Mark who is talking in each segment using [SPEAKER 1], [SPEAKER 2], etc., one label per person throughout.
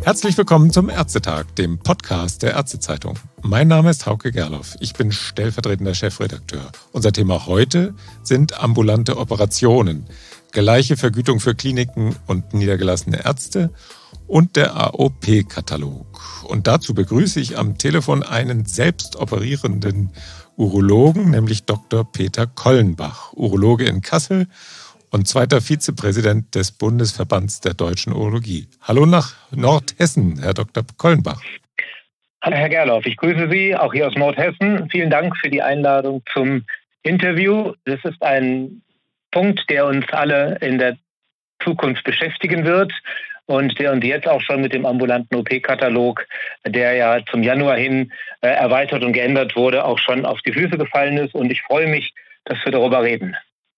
[SPEAKER 1] Herzlich willkommen zum Ärztetag, dem Podcast der Ärztezeitung. Mein Name ist Hauke Gerloff. Ich bin stellvertretender Chefredakteur. Unser Thema heute sind ambulante Operationen, gleiche Vergütung für Kliniken und niedergelassene Ärzte und der AOP-Katalog. Und dazu begrüße ich am Telefon einen selbst operierenden Urologen, nämlich Dr. Peter Kollenbach, Urologe in Kassel und zweiter Vizepräsident des Bundesverbands der Deutschen Urologie. Hallo nach Nordhessen, Herr Dr. Kollenbach.
[SPEAKER 2] Hallo Herr Gerloff, ich grüße Sie auch hier aus Nordhessen. Vielen Dank für die Einladung zum Interview. Das ist ein Punkt, der uns alle in der Zukunft beschäftigen wird und der uns jetzt auch schon mit dem ambulanten OP-Katalog, der ja zum Januar hin erweitert und geändert wurde, auch schon auf die Füße gefallen ist. Und ich freue mich, dass wir darüber reden.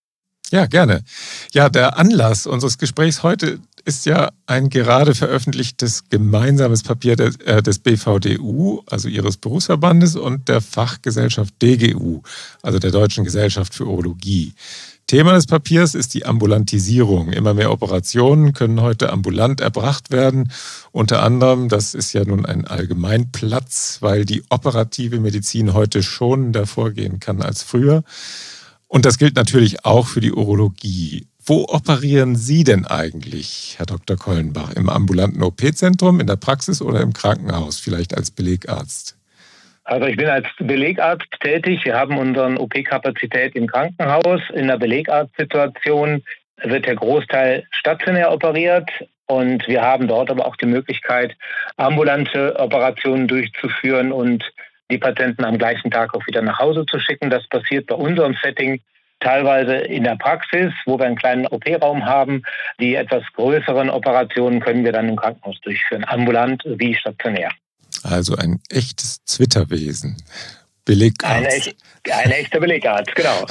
[SPEAKER 1] Ja, gerne. Ja, der Anlass unseres Gesprächs heute ist ja ein gerade veröffentlichtes gemeinsames Papier des BVDU, also Ihres Berufsverbandes, und der Fachgesellschaft DGU, also der Deutschen Gesellschaft für Urologie. Thema des Papiers ist die Ambulantisierung. Immer mehr Operationen können heute ambulant erbracht werden. Unter anderem, das ist ja nun ein Allgemeinplatz, weil die operative Medizin heute schonender vorgehen kann als früher. Und das gilt natürlich auch für die Urologie. Wo operieren Sie denn eigentlich, Herr Dr. Kollenbach? Im ambulanten OP-Zentrum, in der Praxis oder im Krankenhaus, vielleicht als Belegarzt?
[SPEAKER 2] Also ich bin als Belegarzt tätig. Wir haben unsere OP-Kapazität im Krankenhaus. In der Belegarztsituation wird der Großteil stationär operiert. Und wir haben dort aber auch die Möglichkeit, ambulante Operationen durchzuführen und die Patienten am gleichen Tag auch wieder nach Hause zu schicken. Das passiert bei unserem Setting teilweise in der Praxis, wo wir einen kleinen OP-Raum haben. Die etwas größeren Operationen können wir dann im Krankenhaus durchführen, ambulant wie stationär.
[SPEAKER 1] Also ein echtes Zwitterwesen. Belegarzt.
[SPEAKER 2] Ein echter Belegarzt, genau.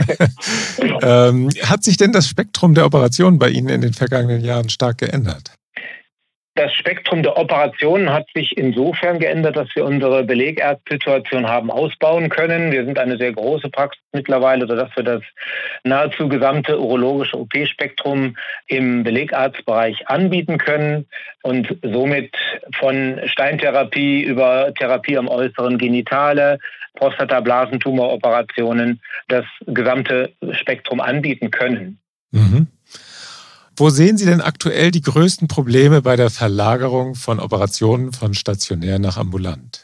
[SPEAKER 1] Hat sich denn das Spektrum der Operationen bei Ihnen in den vergangenen Jahren stark geändert?
[SPEAKER 2] Das Spektrum der Operationen hat sich insofern geändert, dass wir unsere Belegarztsituation haben ausbauen können. Wir sind eine sehr große Praxis mittlerweile, sodass wir das nahezu gesamte urologische OP-Spektrum im Belegarztbereich anbieten können und somit von Steintherapie über Therapie am äußeren Genitale, Prostata-Blasentumoroperationen das gesamte Spektrum anbieten können.
[SPEAKER 1] Mhm. Wo sehen Sie denn aktuell die größten Probleme bei der Verlagerung von Operationen von stationär nach ambulant?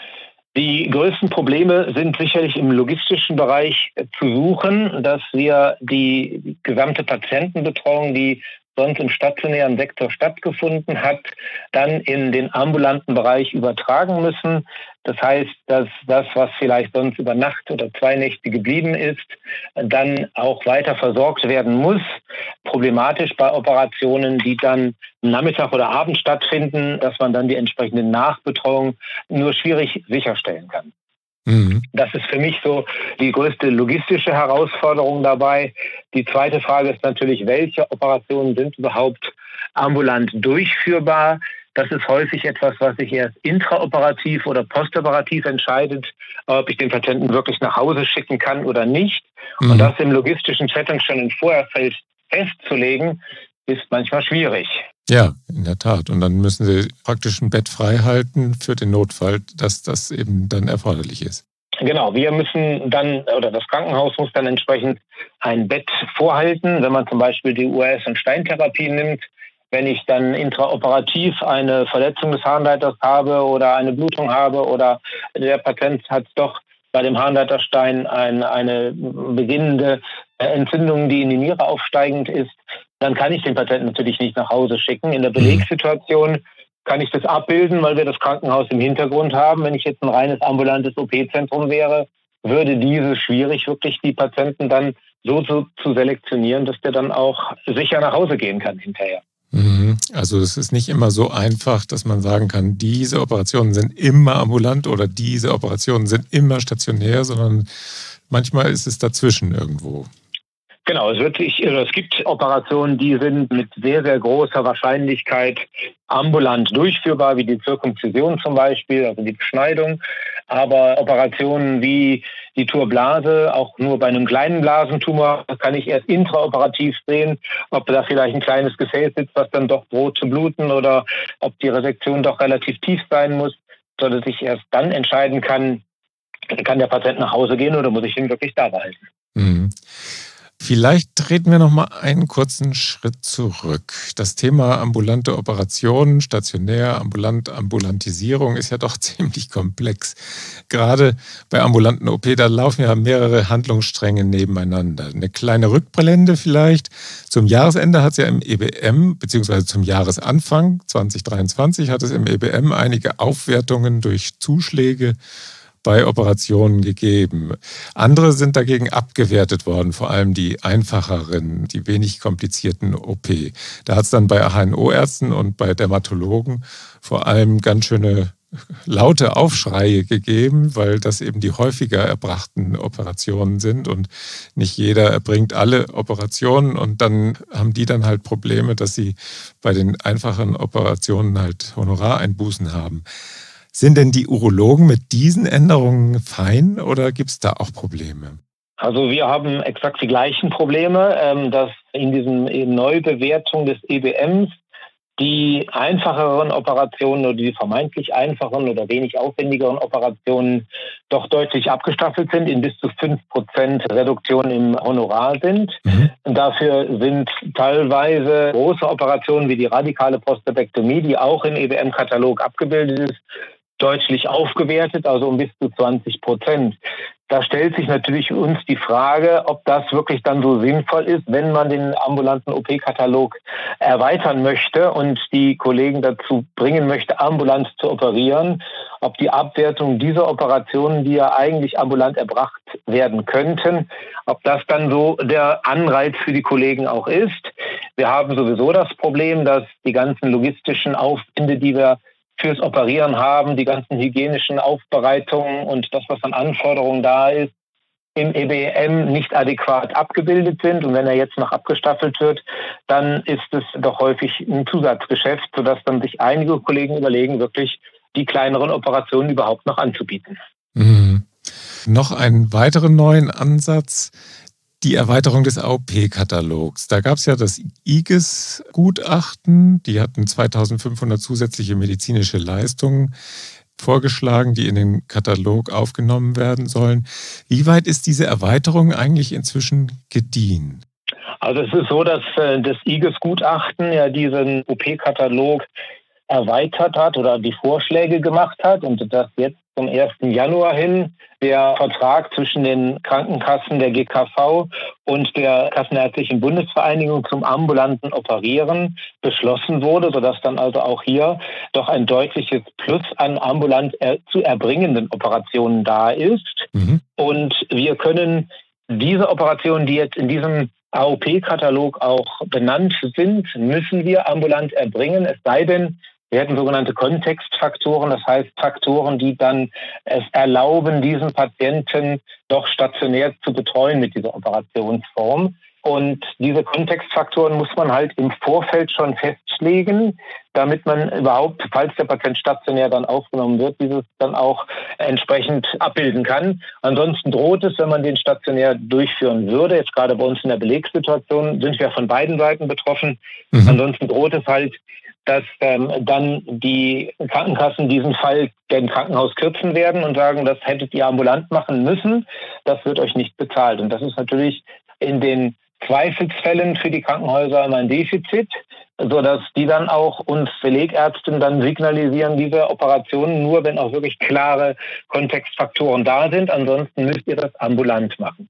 [SPEAKER 2] Die größten Probleme sind sicherlich im logistischen Bereich zu suchen, dass wir die gesamte Patientenbetreuung, die sonst im stationären Sektor stattgefunden hat, dann in den ambulanten Bereich übertragen müssen. Das heißt, dass das, was vielleicht sonst über Nacht oder 2 Nächte geblieben ist, dann auch weiter versorgt werden muss. Problematisch bei Operationen, die dann Nachmittag oder Abend stattfinden, dass man dann die entsprechende Nachbetreuung nur schwierig sicherstellen kann. Das ist für mich so die größte logistische Herausforderung dabei. Die zweite Frage ist natürlich, welche Operationen sind überhaupt ambulant durchführbar? Das ist häufig etwas, was sich erst intraoperativ oder postoperativ entscheidet, ob ich den Patienten wirklich nach Hause schicken kann oder nicht. Und das im logistischen Setting schon im Vorfeld festzulegen, ist manchmal schwierig.
[SPEAKER 1] Ja, in der Tat. Und dann müssen Sie praktisch ein Bett frei halten für den Notfall, dass das eben dann erforderlich ist.
[SPEAKER 2] Genau, wir müssen dann, oder das Krankenhaus muss dann entsprechend ein Bett vorhalten, wenn man zum Beispiel die US- und Steintherapie nimmt. Wenn ich dann intraoperativ eine Verletzung des Harnleiters habe oder eine Blutung habe oder der Patient hat doch bei dem Harnleiterstein eine beginnende Entzündung, die in die Niere aufsteigend ist, dann kann ich den Patienten natürlich nicht nach Hause schicken. In der Belegssituation kann ich das abbilden, weil wir das Krankenhaus im Hintergrund haben. Wenn ich jetzt ein reines ambulantes OP-Zentrum wäre, würde dieses schwierig, wirklich die Patienten dann so zu selektionieren, dass der dann auch sicher nach Hause gehen kann hinterher.
[SPEAKER 1] Also es ist nicht immer so einfach, dass man sagen kann, diese Operationen sind immer ambulant oder diese Operationen sind immer stationär, sondern manchmal ist es dazwischen irgendwo.
[SPEAKER 2] Genau, es gibt Operationen, die sind mit sehr, sehr großer Wahrscheinlichkeit ambulant durchführbar, wie die Zirkumzision zum Beispiel, also die Beschneidung. Aber Operationen wie die Turblase, auch nur bei einem kleinen Blasentumor, kann ich erst intraoperativ sehen, ob da vielleicht ein kleines Gefäß sitzt, was dann doch droht zu bluten, oder ob die Resektion doch relativ tief sein muss, sodass ich erst dann entscheiden kann der Patient nach Hause gehen oder muss ich ihn wirklich da behalten.
[SPEAKER 1] Mhm. Vielleicht treten wir noch mal einen kurzen Schritt zurück. Das Thema ambulante Operationen, stationär, Ambulantisierung ist ja doch ziemlich komplex. Gerade bei ambulanten OP, da laufen ja mehrere Handlungsstränge nebeneinander. Eine kleine Rückblende vielleicht. Zum Jahresende hat es ja im EBM, beziehungsweise zum Jahresanfang 2023, hat es im EBM einige Aufwertungen durch Zuschläge bei Operationen gegeben. Andere sind dagegen abgewertet worden, vor allem die einfacheren, die wenig komplizierten OP. Da hat es dann bei HNO-Ärzten und bei Dermatologen vor allem ganz schöne laute Aufschreie gegeben, weil das eben die häufiger erbrachten Operationen sind und nicht jeder erbringt alle Operationen und dann haben die dann halt Probleme, dass sie bei den einfachen Operationen halt Honorareinbußen haben. Sind denn die Urologen mit diesen Änderungen fein oder gibt es da auch Probleme?
[SPEAKER 2] Also wir haben exakt die gleichen Probleme, dass in diesen Neubewertung des EBMs die einfacheren Operationen oder die vermeintlich einfachen oder wenig aufwendigeren Operationen doch deutlich abgestaffelt sind, in bis zu 5% Reduktion im Honorar sind. Und dafür sind teilweise große Operationen wie die radikale Prostatektomie, die auch im EBM-Katalog abgebildet ist, deutlich aufgewertet, also um bis zu 20%. Da stellt sich natürlich uns die Frage, ob das wirklich dann so sinnvoll ist, wenn man den ambulanten OP-Katalog erweitern möchte und die Kollegen dazu bringen möchte, ambulant zu operieren, ob die Abwertung dieser Operationen, die ja eigentlich ambulant erbracht werden könnten, ob das dann so der Anreiz für die Kollegen auch ist. Wir haben sowieso das Problem, dass die ganzen logistischen Aufwände, die wir fürs Operieren haben, die ganzen hygienischen Aufbereitungen und das, was an Anforderungen da ist, im EBM nicht adäquat abgebildet sind. Und wenn er jetzt noch abgestaffelt wird, dann ist es doch häufig ein Zusatzgeschäft, sodass dann sich einige Kollegen überlegen, wirklich die kleineren Operationen überhaupt noch anzubieten.
[SPEAKER 1] Mhm. Noch einen weiteren neuen Ansatz, die Erweiterung des AOP-Katalogs. Da gab es ja das IGES-Gutachten, die hatten 2500 zusätzliche medizinische Leistungen vorgeschlagen, die in den Katalog aufgenommen werden sollen. Wie weit ist diese Erweiterung eigentlich inzwischen gediehen?
[SPEAKER 2] Also es ist so, dass das IGES-Gutachten ja diesen OP-Katalog erweitert hat oder die Vorschläge gemacht hat und dass jetzt zum 1. Januar hin der Vertrag zwischen den Krankenkassen der GKV und der Kassenärztlichen Bundesvereinigung zum ambulanten Operieren beschlossen wurde, sodass dann also auch hier doch ein deutliches Plus an ambulant zu erbringenden Operationen da ist. Und wir können diese Operationen, die jetzt in diesem AOP-Katalog auch benannt sind, müssen wir ambulant erbringen, es sei denn, wir hätten sogenannte Kontextfaktoren, das heißt Faktoren, die dann es erlauben, diesen Patienten doch stationär zu betreuen mit dieser Operationsform. Und diese Kontextfaktoren muss man halt im Vorfeld schon festlegen, damit man überhaupt, falls der Patient stationär dann aufgenommen wird, dieses dann auch entsprechend abbilden kann. Ansonsten droht es, wenn man den stationär durchführen würde, jetzt gerade bei uns in der Belegssituation sind wir von beiden Seiten betroffen, ansonsten droht es halt, dass dann die Krankenkassen diesen Fall dem Krankenhaus kürzen werden und sagen, das hättet ihr ambulant machen müssen, das wird euch nicht bezahlt. Und das ist natürlich in den Zweifelsfällen für die Krankenhäuser immer ein Defizit, sodass die dann auch uns Belegärzten dann signalisieren, diese Operationen nur, wenn auch wirklich klare Kontextfaktoren da sind, ansonsten müsst ihr das ambulant machen.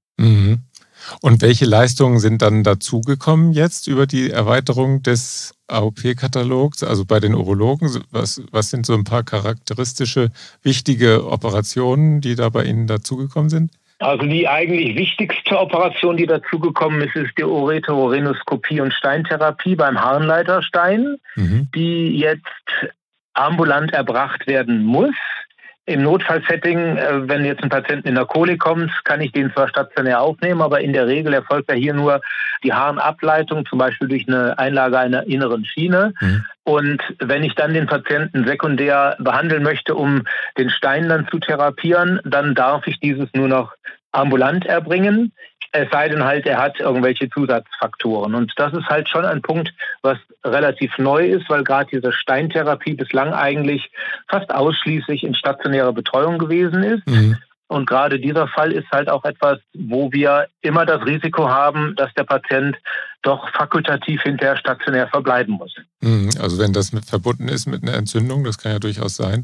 [SPEAKER 1] Und welche Leistungen sind dann dazugekommen jetzt über die Erweiterung des AOP-Katalogs? Also bei den Urologen, was sind so ein paar charakteristische, wichtige Operationen, die da bei Ihnen dazugekommen sind?
[SPEAKER 2] Also die eigentlich wichtigste Operation, die dazugekommen ist, ist die Ureterorhinoskopie und Steintherapie beim Harnleiterstein, die jetzt ambulant erbracht werden muss. Im Notfallsetting, wenn jetzt ein Patient in der Kolik kommt, kann ich den zwar stationär aufnehmen, aber in der Regel erfolgt ja hier nur die Harnableitung, zum Beispiel durch eine Einlage einer inneren Schiene. Mhm. Und wenn ich dann den Patienten sekundär behandeln möchte, um den Stein dann zu therapieren, dann darf ich dieses nur noch ambulant erbringen. Es sei denn halt, er hat irgendwelche Zusatzfaktoren. Und das ist halt schon ein Punkt, was relativ neu ist, weil gerade diese Steintherapie bislang eigentlich fast ausschließlich in stationärer Betreuung gewesen ist. Mhm. Und gerade dieser Fall ist halt auch etwas, wo wir immer das Risiko haben, dass der Patient doch fakultativ hinterher stationär verbleiben muss.
[SPEAKER 1] Also wenn das verbunden ist mit einer Entzündung, das kann ja durchaus sein,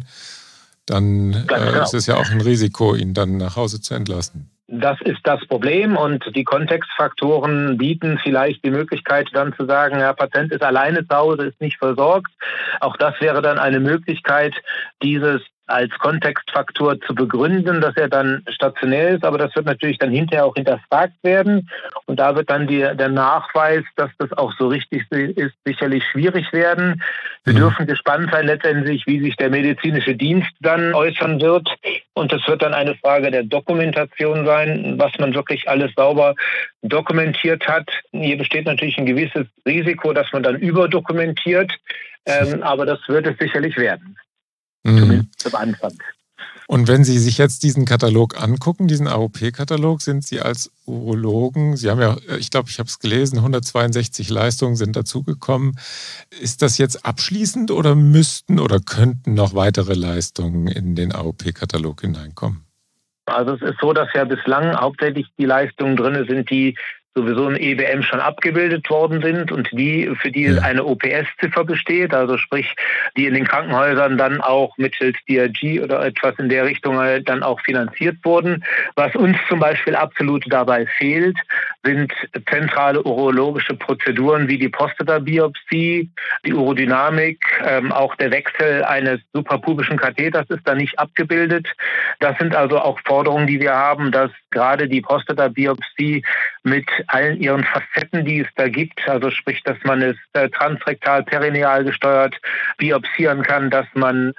[SPEAKER 1] dann ist es ja auch ein Risiko, ihn dann nach Hause zu entlassen.
[SPEAKER 2] Das ist das Problem und die Kontextfaktoren bieten vielleicht die Möglichkeit dann zu sagen, der Patient ist alleine zu Hause, ist nicht versorgt. Auch das wäre dann eine Möglichkeit, dieses als Kontextfaktor zu begründen, dass er dann stationär ist, aber das wird natürlich dann hinterher auch hinterfragt werden und da wird dann der Nachweis, dass das auch so richtig ist, sicherlich schwierig werden. Wir dürfen gespannt sein letztendlich, wie sich der medizinische Dienst dann äußern wird und es wird dann eine Frage der Dokumentation sein, was man wirklich alles sauber dokumentiert hat. Hier besteht natürlich ein gewisses Risiko, dass man dann überdokumentiert, aber das wird es sicherlich werden. Zumindest am Anfang.
[SPEAKER 1] Und wenn Sie sich jetzt diesen Katalog angucken, diesen AOP-Katalog, sind Sie als Urologen, Sie haben ja, ich glaube, ich habe es gelesen, 162 Leistungen sind dazugekommen. Ist das jetzt abschließend oder müssten oder könnten noch weitere Leistungen in den AOP-Katalog hineinkommen?
[SPEAKER 2] Also es ist so, dass ja bislang hauptsächlich die Leistungen drin sind, die sowieso in EBM schon abgebildet worden sind und für die eine OPS-Ziffer besteht, also sprich, die in den Krankenhäusern dann auch mittels DRG oder etwas in der Richtung dann auch finanziert wurden. Was uns zum Beispiel absolut dabei fehlt, sind zentrale urologische Prozeduren wie die Prostatabiopsie, die Urodynamik, auch der Wechsel eines suprapubischen Katheters ist da nicht abgebildet. Das sind also auch Forderungen, die wir haben, dass gerade die Prostatabiopsie mit allen ihren Facetten, die es da gibt, also sprich, dass man es transrektal, perineal gesteuert biopsieren kann, dass man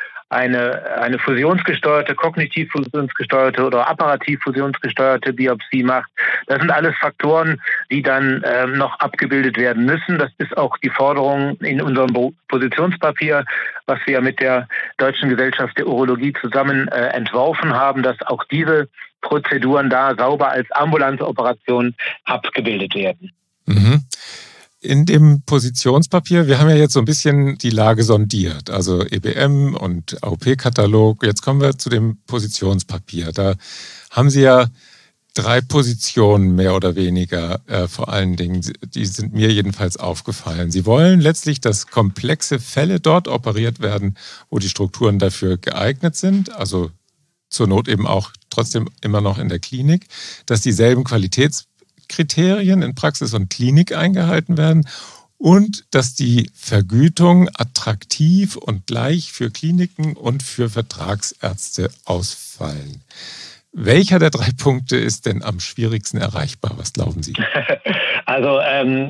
[SPEAKER 2] eine fusionsgesteuerte, kognitiv fusionsgesteuerte oder apparativ fusionsgesteuerte Biopsie macht. Das sind alles Faktoren, die dann noch abgebildet werden müssen. Das ist auch die Forderung in unserem Positionspapier, was wir mit der Deutschen Gesellschaft der Urologie zusammen entworfen haben, dass auch diese Prozeduren da sauber als ambulante Operation abgebildet werden.
[SPEAKER 1] Mhm. In dem Positionspapier, wir haben ja jetzt so ein bisschen die Lage sondiert, also EBM und AOP-Katalog. Jetzt kommen wir zu dem Positionspapier. Da haben Sie ja 3 Positionen mehr oder weniger, vor allen Dingen, die sind mir jedenfalls aufgefallen. Sie wollen letztlich, dass komplexe Fälle dort operiert werden, wo die Strukturen dafür geeignet sind, also zur Not eben auch trotzdem immer noch in der Klinik, dass dieselben Qualitätskriterien in Praxis und Klinik eingehalten werden und dass die Vergütung attraktiv und gleich für Kliniken und für Vertragsärzte ausfallen. Welcher der 3 Punkte ist denn am schwierigsten erreichbar? Was glauben Sie?
[SPEAKER 2] Also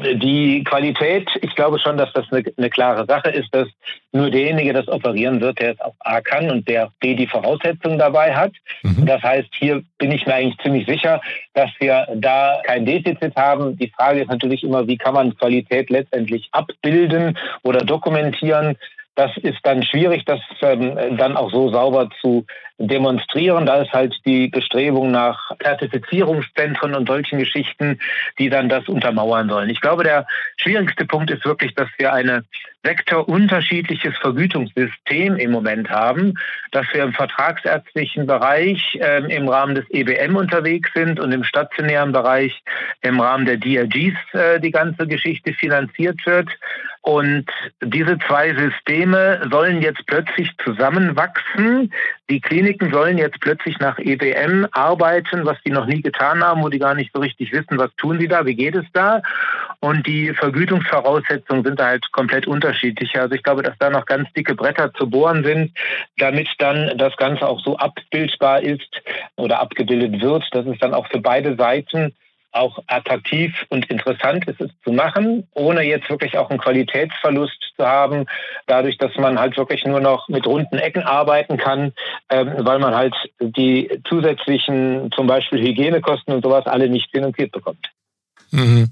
[SPEAKER 2] die Qualität, ich glaube schon, dass das eine klare Sache ist, dass nur derjenige das operieren wird, der es auch A kann und der B die Voraussetzungen dabei hat. Mhm. Das heißt, hier bin ich mir eigentlich ziemlich sicher, dass wir da kein Defizit haben. Die Frage ist natürlich immer, wie kann man Qualität letztendlich abbilden oder dokumentieren. Das ist dann schwierig, das dann auch so sauber zu demonstrieren. Da ist halt die Bestrebung nach Zertifizierungszentren und solchen Geschichten, die dann das untermauern sollen. Ich glaube, der schwierigste Punkt ist wirklich, dass wir ein sektorunterschiedliches Vergütungssystem im Moment haben, dass wir im vertragsärztlichen Bereich im Rahmen des EBM unterwegs sind und im stationären Bereich im Rahmen der DRGs die ganze Geschichte finanziert wird. Und diese 2 Systeme sollen jetzt plötzlich zusammenwachsen. Die Kliniken sollen jetzt plötzlich nach EBM arbeiten, was die noch nie getan haben, wo die gar nicht so richtig wissen, was tun sie da, wie geht es da. Und die Vergütungsvoraussetzungen sind da halt komplett unterschiedlich. Also ich glaube, dass da noch ganz dicke Bretter zu bohren sind, damit dann das Ganze auch so abbildbar ist oder abgebildet wird, dass es dann auch für beide Seiten auch attraktiv und interessant ist es zu machen, ohne jetzt wirklich auch einen Qualitätsverlust zu haben, dadurch, dass man halt wirklich nur noch mit runden Ecken arbeiten kann, weil man halt die zusätzlichen, zum Beispiel Hygienekosten und sowas, alle nicht finanziert bekommt.
[SPEAKER 1] Mhm.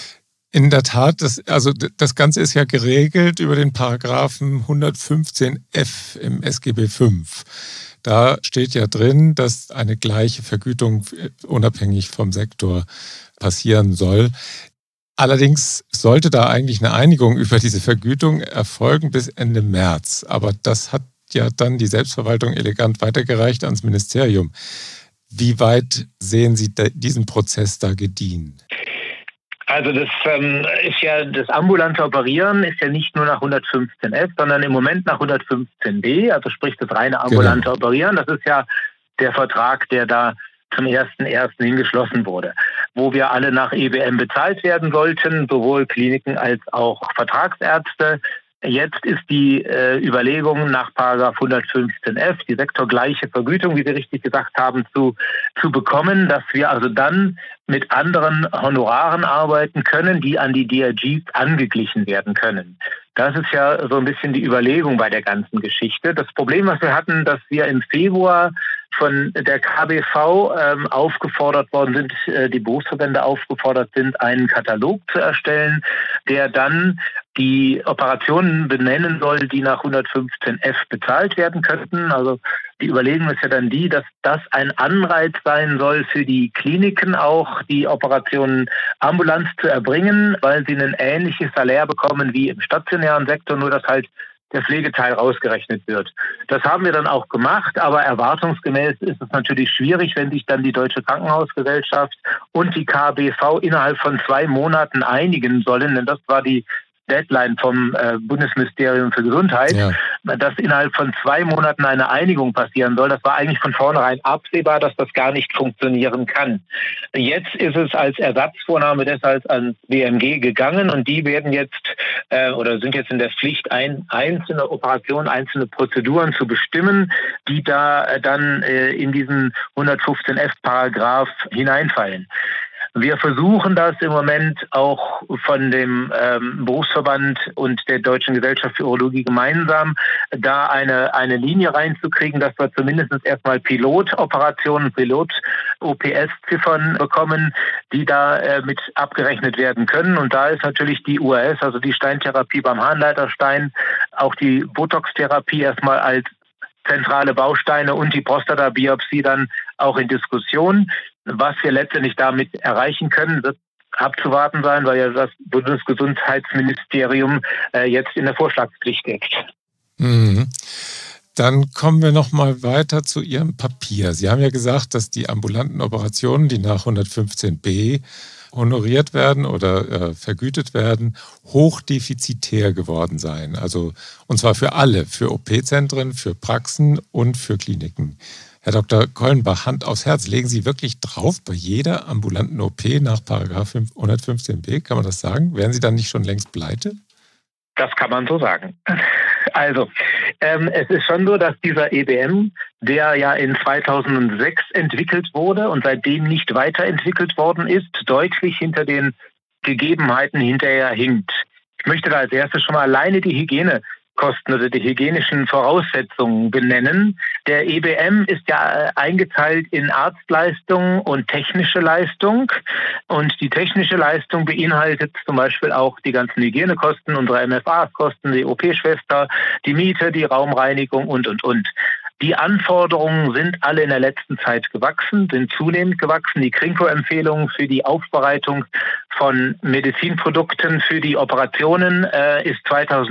[SPEAKER 1] In der Tat, das Ganze ist ja geregelt über den Paragraphen 115f im SGB V. Da steht ja drin, dass eine gleiche Vergütung unabhängig vom Sektor passieren soll. Allerdings sollte da eigentlich eine Einigung über diese Vergütung erfolgen bis Ende März. Aber das hat ja dann die Selbstverwaltung elegant weitergereicht ans Ministerium. Wie weit sehen Sie diesen Prozess da gediehen?
[SPEAKER 2] Also das ist ja, das ambulante Operieren ist ja nicht nur nach 115f, sondern im Moment nach 115b, also sprich das reine ambulante Operieren. Das ist ja der Vertrag, der da zum 1.1. hingeschlossen wurde, wo wir alle nach EBM bezahlt werden sollten, sowohl Kliniken als auch Vertragsärzte. Jetzt ist die Überlegung nach Paragraph 115f, die sektorgleiche Vergütung, wie Sie richtig gesagt haben, zu bekommen, dass wir also dann mit anderen Honoraren arbeiten können, die an die DRGs angeglichen werden können. Das ist ja so ein bisschen die Überlegung bei der ganzen Geschichte. Das Problem, was wir hatten, dass wir im Februar von der KBV aufgefordert worden sind, die Berufsverbände aufgefordert sind, einen Katalog zu erstellen, der dann die Operationen benennen soll, die nach 115f bezahlt werden könnten. Also die Überlegung ist ja dann die, dass das ein Anreiz sein soll für die Kliniken auch, die Operationen ambulant zu erbringen, weil sie ein ähnliches Salär bekommen wie im stationären Sektor, nur dass halt der Pflegeteil rausgerechnet wird. Das haben wir dann auch gemacht, aber erwartungsgemäß ist es natürlich schwierig, wenn sich dann die Deutsche Krankenhausgesellschaft und die KBV innerhalb von 2 Monaten einigen sollen, denn das war die Deadline vom Bundesministerium für Gesundheit, dass innerhalb von 2 Monaten eine Einigung passieren soll. Das war eigentlich von vornherein absehbar, dass das gar nicht funktionieren kann. Jetzt ist es als Ersatzvornahme deshalb ans BMG gegangen und die werden jetzt oder sind jetzt in der Pflicht, einzelne Operationen, einzelne Prozeduren zu bestimmen, die da dann in diesen 115f-Paragraph hineinfallen. Wir versuchen das im Moment auch von dem Berufsverband und der Deutschen Gesellschaft für Urologie gemeinsam, da eine Linie reinzukriegen, dass wir zumindest erstmal Pilotoperationen, Pilot-OPS-Ziffern bekommen, die da mit abgerechnet werden können. Und da ist natürlich die UAS, also die Steintherapie beim Harnleiterstein, auch die Botox-Therapie erstmal als zentrale Bausteine und die Prostatabiopsie dann auch in Diskussion. Was wir letztendlich damit erreichen können, wird abzuwarten sein, weil ja das Bundesgesundheitsministerium jetzt in der Vorschlagspflicht ist.
[SPEAKER 1] Mhm. Dann kommen wir noch mal weiter zu Ihrem Papier. Sie haben ja gesagt, dass die ambulanten Operationen, die nach 115b honoriert werden oder vergütet werden, hochdefizitär geworden seien. Also, und zwar für alle, für OP-Zentren, für Praxen und für Kliniken. Herr Dr. Kollenbach, Hand aufs Herz, legen Sie wirklich drauf bei jeder ambulanten OP nach Paragraph 115b? Kann man das sagen? Wären Sie dann nicht schon längst pleite?
[SPEAKER 2] Das kann man so sagen. Also, es ist schon so, dass dieser EBM, der ja in 2006 entwickelt wurde und seitdem nicht weiterentwickelt worden ist, deutlich hinter den Gegebenheiten hinterher hinkt. Ich möchte da als erstes schon mal alleine die Hygienekosten oder die hygienischen Voraussetzungen benennen. Der EBM ist ja eingeteilt in Arztleistung und technische Leistung. Und die technische Leistung beinhaltet zum Beispiel auch die ganzen Hygienekosten, unsere MFA-Kosten, die OP-Schwester, die Miete, die Raumreinigung und. Die Anforderungen sind alle in der letzten Zeit gewachsen, sind zunehmend gewachsen. Die Krinko-Empfehlung für die Aufbereitung von Medizinprodukten für die Operationen ist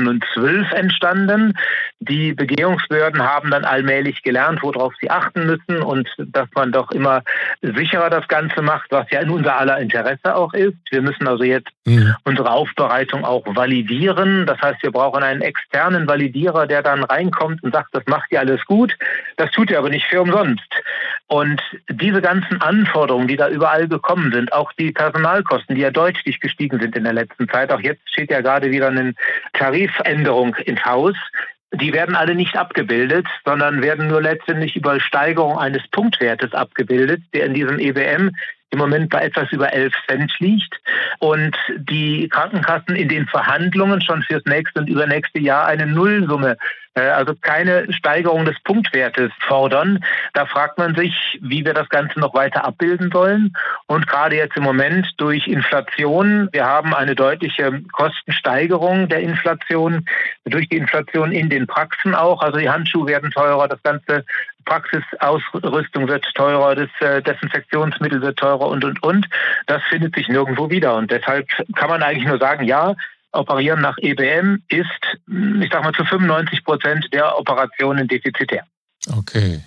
[SPEAKER 2] 2012 entstanden. Die Begehungsbehörden haben dann allmählich gelernt, worauf sie achten müssen und dass man doch immer sicherer das Ganze macht, was ja in unser aller Interesse auch ist. Wir müssen also jetzt unsere Aufbereitung auch validieren. Das heißt, wir brauchen einen externen Validierer, der dann reinkommt und sagt, das macht ihr alles gut. Das tut ihr aber nicht für umsonst. Und diese ganzen Anforderungen, die da überall gekommen sind, auch die Personalkosten, die ja deutlich gestiegen sind in der letzten Zeit, auch jetzt steht ja gerade wieder eine Tarifänderung ins Haus, die werden alle nicht abgebildet, sondern werden nur letztendlich über Steigerung eines Punktwertes abgebildet, der in diesem EBM im Moment bei etwas über 11 Cent liegt und die Krankenkassen in den Verhandlungen schon fürs nächste und übernächste Jahr eine Nullsumme, also keine Steigerung des Punktwertes fordern. Da fragt man sich, wie wir das Ganze noch weiter abbilden sollen. Und gerade jetzt im Moment durch Inflation, wir haben eine deutliche Kostensteigerung der Inflation, durch die Inflation in den Praxen auch. Also die Handschuhe werden teurer, das ganze Praxisausrüstung wird teurer, das Desinfektionsmittel wird teurer und. Das findet sich nirgendwo wieder. Und deshalb kann man eigentlich nur sagen, ja, Operieren nach EBM ist, ich sag mal, zu 95% der Operationen defizitär.
[SPEAKER 1] Okay.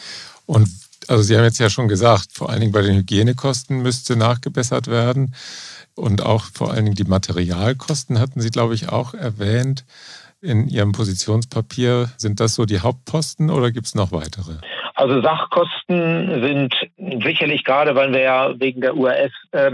[SPEAKER 1] Und also Sie haben jetzt ja schon gesagt, vor allen Dingen bei den Hygienekosten müsste nachgebessert werden. Und auch vor allen Dingen die Materialkosten hatten Sie, glaube ich, auch erwähnt in Ihrem Positionspapier. Sind das so die Hauptposten oder gibt es noch weitere?
[SPEAKER 2] Also Sachkosten sind sicherlich, gerade weil wir ja wegen der UAS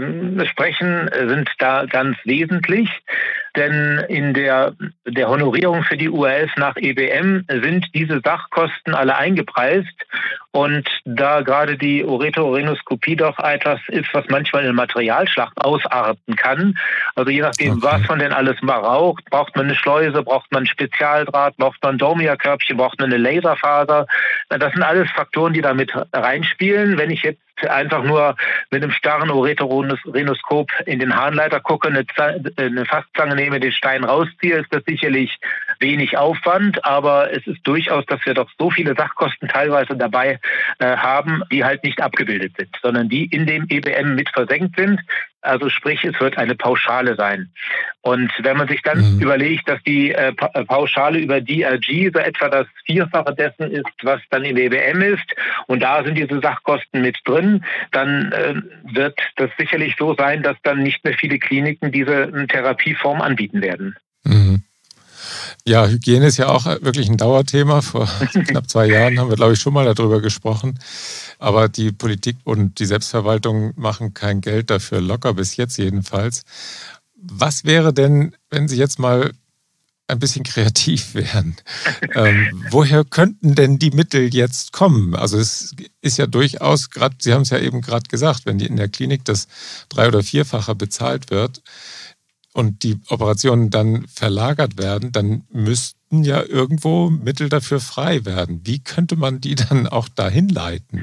[SPEAKER 2] sprechen, sind da ganz wesentlich. Denn in der Honorierung für die UAS nach EBM sind diese Sachkosten alle eingepreist. Und da gerade die Ureterorhinoskopie doch etwas ist, was manchmal in eine Materialschlacht ausarten kann, also je nachdem, was man denn alles braucht, braucht man eine Schleuse, braucht man ein Spezialdraht, braucht man ein Dormia-Körbchen, braucht man eine Laserfaser. Das sind alles Faktoren, die da mit reinspielen. Wenn ich jetzt einfach nur mit einem starren Ureterorhinoskop in den Harnleiter gucke, eine Fasszange nehme, den Stein rausziehe, ist das sicherlich wenig Aufwand, aber es ist durchaus, dass wir doch so viele Sachkosten teilweise dabei haben, die halt nicht abgebildet sind, sondern die in dem EBM mit versenkt sind. Also sprich, es wird eine Pauschale sein. Und wenn man sich dann überlegt, dass die Pauschale über DRG so etwa das Vierfache dessen ist, was dann im EBM ist, und da sind diese Sachkosten mit drin, dann wird das sicherlich so sein, dass dann nicht mehr viele Kliniken diese Therapieform anbieten werden.
[SPEAKER 1] Mhm. Ja, Hygiene ist ja auch wirklich ein Dauerthema. Vor knapp 2 Jahren haben wir, glaube ich, schon mal darüber gesprochen. Aber die Politik und die Selbstverwaltung machen kein Geld dafür locker, bis jetzt jedenfalls. Was wäre denn, wenn Sie jetzt mal ein bisschen kreativ wären? Woher könnten denn die Mittel jetzt kommen? Also es ist ja durchaus, gerade, Sie haben es ja eben gerade gesagt, wenn in der Klinik das 3- oder 4-fache bezahlt wird, und die Operationen dann verlagert werden, dann müssten ja irgendwo Mittel dafür frei werden. Wie könnte man die dann auch dahin leiten?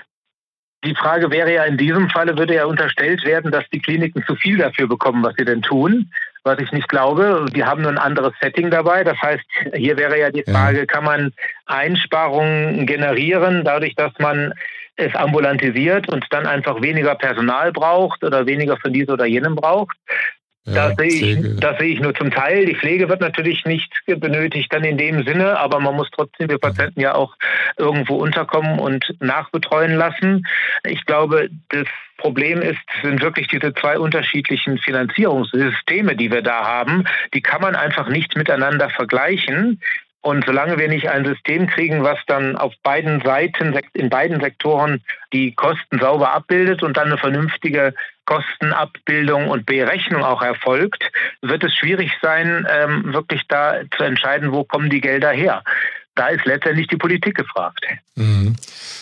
[SPEAKER 2] Die Frage wäre ja, in diesem Falle würde ja unterstellt werden, dass die Kliniken zu viel dafür bekommen, was sie denn tun, was ich nicht glaube. Die haben nur ein anderes Setting dabei. Das heißt, hier wäre ja die Frage, kann man Einsparungen generieren, dadurch, dass man es ambulantisiert und dann einfach weniger Personal braucht oder weniger von diesem oder jenem braucht? Das sehe ich nur zum Teil. Die Pflege wird natürlich nicht benötigt dann in dem Sinne, aber man muss trotzdem die Patienten ja auch irgendwo unterkommen und nachbetreuen lassen. Ich glaube, das Problem sind wirklich diese 2 unterschiedlichen Finanzierungssysteme, die wir da haben. Die kann man einfach nicht miteinander vergleichen. Und solange wir nicht ein System kriegen, was dann auf beiden Seiten, in beiden Sektoren die Kosten sauber abbildet und dann eine vernünftige Kostenabbildung und Berechnung auch erfolgt, wird es schwierig sein, wirklich da zu entscheiden, wo kommen die Gelder her. Da ist letztendlich die Politik gefragt.
[SPEAKER 1] Mhm.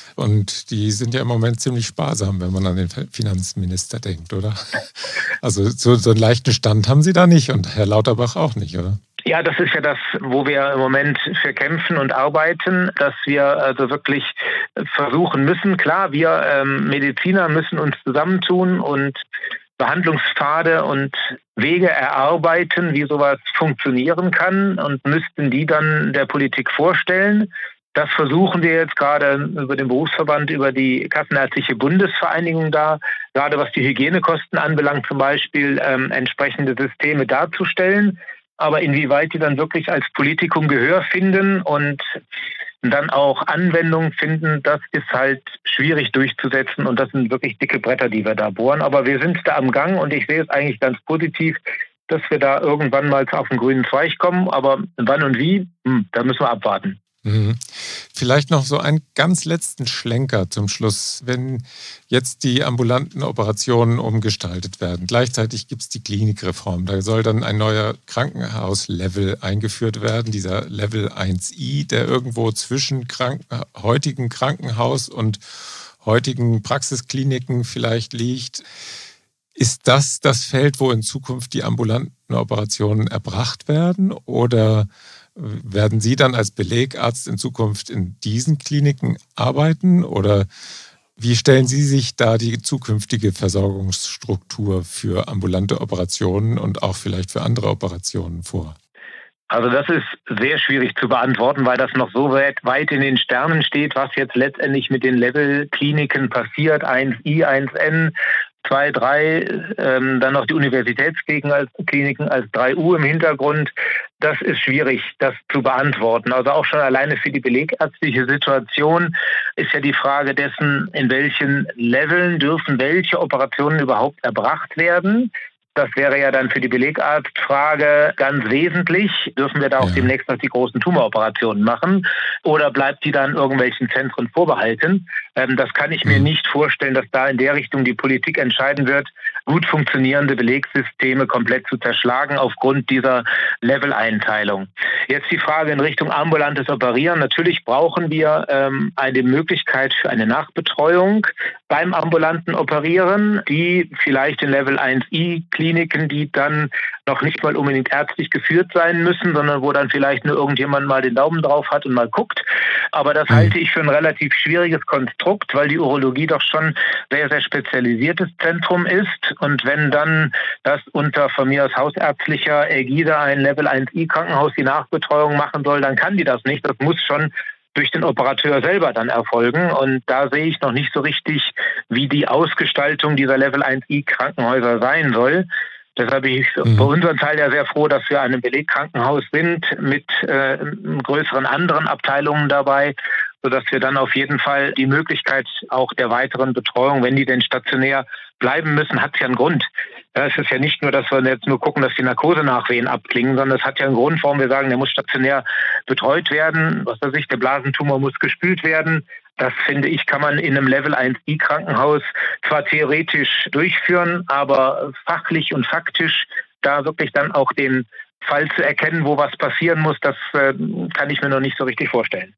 [SPEAKER 1] Und die sind ja im Moment ziemlich sparsam, wenn man an den Finanzminister denkt, oder? Also so einen leichten Stand haben Sie da nicht und Herr Lauterbach auch nicht, oder?
[SPEAKER 2] Ja, das ist ja das, wo wir im Moment für kämpfen und arbeiten, dass wir also wirklich versuchen müssen. Klar, wir Mediziner müssen uns zusammentun und Behandlungspfade und Wege erarbeiten, wie sowas funktionieren kann und müssten die dann der Politik vorstellen. Das versuchen wir jetzt gerade über den Berufsverband, über die Kassenärztliche Bundesvereinigung da, gerade was die Hygienekosten anbelangt, zum Beispiel entsprechende Systeme darzustellen. Aber inwieweit die dann wirklich als Politikum Gehör finden und dann auch Anwendung finden, das ist halt schwierig durchzusetzen. Und das sind wirklich dicke Bretter, die wir da bohren. Aber wir sind da am Gang und ich sehe es eigentlich ganz positiv, dass wir da irgendwann mal auf den grünen Zweig kommen. Aber wann und wie, da müssen wir abwarten.
[SPEAKER 1] Mhm. Vielleicht noch so einen ganz letzten Schlenker zum Schluss. Wenn jetzt die ambulanten Operationen umgestaltet werden, gleichzeitig gibt es die Klinikreform, da soll dann ein neuer Krankenhauslevel eingeführt werden, dieser Level 1i, der irgendwo zwischen heutigen Krankenhaus und heutigen Praxiskliniken vielleicht liegt. Ist das das Feld, wo in Zukunft die ambulanten Operationen erbracht werden? Oder werden Sie dann als Belegarzt in Zukunft in diesen Kliniken arbeiten? Oder wie stellen Sie sich da die zukünftige Versorgungsstruktur für ambulante Operationen und auch vielleicht für andere Operationen vor?
[SPEAKER 2] Also das ist sehr schwierig zu beantworten, weil das noch so weit in den Sternen steht, was jetzt letztendlich mit den Level-Kliniken passiert, 1I, 1N, 2, 3, dann noch die Universitätskliniken als 3U im Hintergrund. Das ist schwierig, das zu beantworten. Also auch schon alleine für die belegärztliche Situation ist ja die Frage dessen, in welchen Leveln dürfen welche Operationen überhaupt erbracht werden. Das wäre ja dann für die Belegarztfrage ganz wesentlich. Dürfen wir da auch demnächst noch die großen Tumoroperationen machen? Oder bleibt die dann irgendwelchen Zentren vorbehalten? Das kann ich mir nicht vorstellen, dass da in der Richtung die Politik entscheiden wird, gut funktionierende Belegsysteme komplett zu zerschlagen aufgrund dieser Level-Einteilung. Jetzt die Frage in Richtung ambulantes Operieren. Natürlich brauchen wir eine Möglichkeit für eine Nachbetreuung beim ambulanten Operieren, die vielleicht in Level 1I Kliniken, die dann noch nicht mal unbedingt ärztlich geführt sein müssen, sondern wo dann vielleicht nur irgendjemand mal den Daumen drauf hat und mal guckt. Aber das halte ich für ein relativ schwieriges Konstrukt, weil die Urologie doch schon sehr, sehr spezialisiertes Zentrum ist. Und wenn dann das unter von mir aus hausärztlicher Ägide ein Level 1I Krankenhaus die Nachbetreuung machen soll, dann kann die das nicht. Das muss schon durch den Operateur selber dann erfolgen. Und da sehe ich noch nicht so richtig, wie die Ausgestaltung dieser Level 1I Krankenhäuser sein soll. Deshalb bin ich bei unserem Teil ja sehr froh, dass wir ein Belegkrankenhaus sind mit größeren anderen Abteilungen dabei, sodass wir dann auf jeden Fall die Möglichkeit auch der weiteren Betreuung, wenn die denn stationär bleiben müssen, hat es ja einen Grund. Ja, es ist ja nicht nur, dass wir jetzt nur gucken, dass die Narkosenachwehen abklingen, sondern es hat ja einen Grund, warum wir sagen, der muss stationär betreut werden. Was weiß ich, der Blasentumor muss gespült werden. Das, finde ich, kann man in einem Level 1I Krankenhaus zwar theoretisch durchführen, aber fachlich und faktisch da wirklich dann auch den Fall zu erkennen, wo was passieren muss, das kann ich mir noch nicht so richtig vorstellen.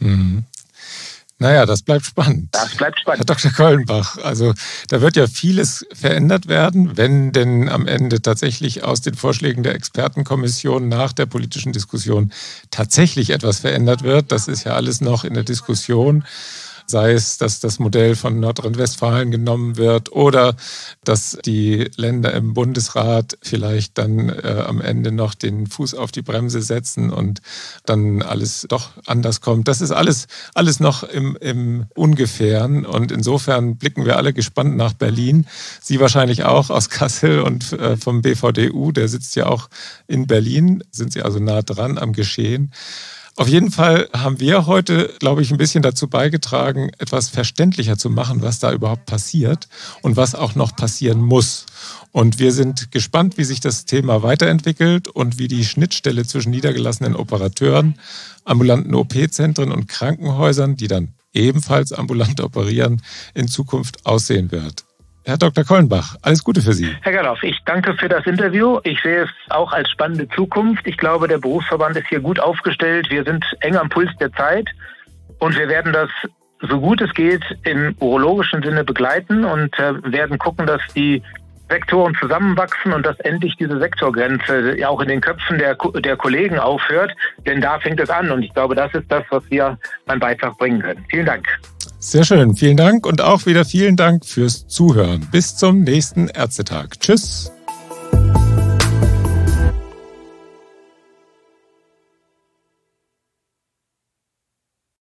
[SPEAKER 1] Naja, das bleibt spannend.
[SPEAKER 2] Das bleibt spannend.
[SPEAKER 1] Herr Dr. Kollenbach, also da wird ja vieles verändert werden, wenn denn am Ende tatsächlich aus den Vorschlägen der Expertenkommission nach der politischen Diskussion tatsächlich etwas verändert wird. Das ist ja alles noch in der Diskussion. Sei es, dass das Modell von Nordrhein-Westfalen genommen wird oder dass die Länder im Bundesrat vielleicht dann am Ende noch den Fuß auf die Bremse setzen und dann alles doch anders kommt. Das ist alles noch im Ungefähren und insofern blicken wir alle gespannt nach Berlin. Sie wahrscheinlich auch aus Kassel und vom BVDU, der sitzt ja auch in Berlin, sind Sie also nah dran am Geschehen. Auf jeden Fall haben wir heute, glaube ich, ein bisschen dazu beigetragen, etwas verständlicher zu machen, was da überhaupt passiert und was auch noch passieren muss. Und wir sind gespannt, wie sich das Thema weiterentwickelt und wie die Schnittstelle zwischen niedergelassenen Operateuren, ambulanten OP-Zentren und Krankenhäusern, die dann ebenfalls ambulant operieren, in Zukunft aussehen wird. Herr Dr. Kollenbach, alles Gute für Sie.
[SPEAKER 2] Herr Gerloff, ich danke für das Interview. Ich sehe es auch als spannende Zukunft. Ich glaube, der Berufsverband ist hier gut aufgestellt. Wir sind eng am Puls der Zeit und wir werden das, so gut es geht, im urologischen Sinne begleiten und werden gucken, dass die Sektoren zusammenwachsen und dass endlich diese Sektorgrenze auch in den Köpfen der Kollegen aufhört. Denn da fängt es an und ich glaube, das ist das, was wir einen Beitrag bringen können. Vielen Dank.
[SPEAKER 1] Sehr schön, vielen Dank und auch wieder vielen Dank fürs Zuhören. Bis zum nächsten Ärztetag. Tschüss.